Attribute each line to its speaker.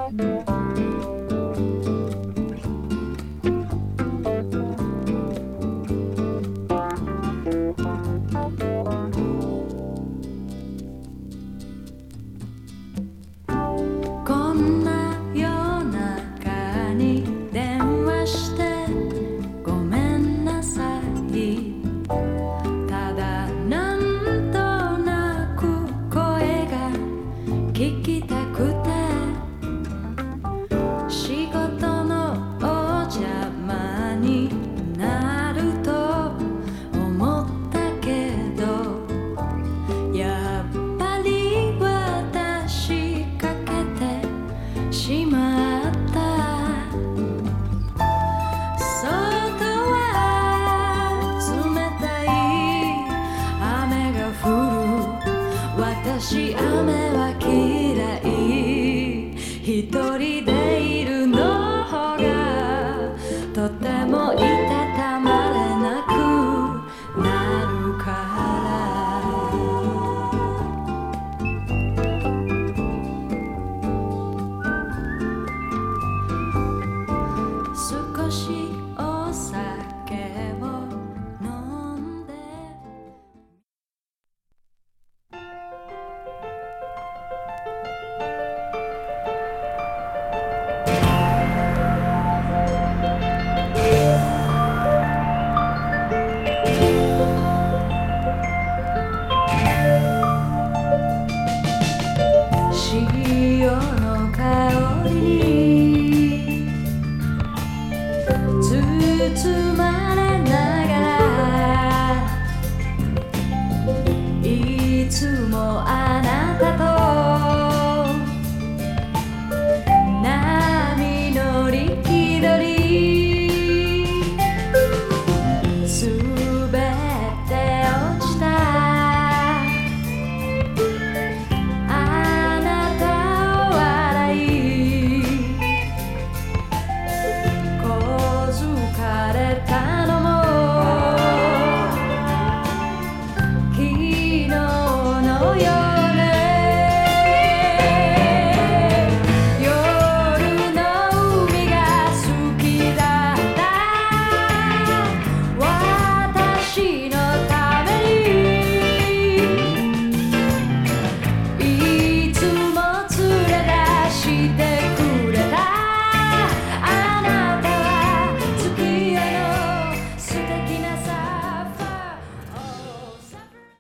Speaker 1: こんな夜中に電話してごめんなさい。ただなんとなく声が聞きたくて、仕事のお邪魔になると思ったけど、やっぱり私かけてしまった。外は冷たい雨が降る。私雨は嫌い。一人で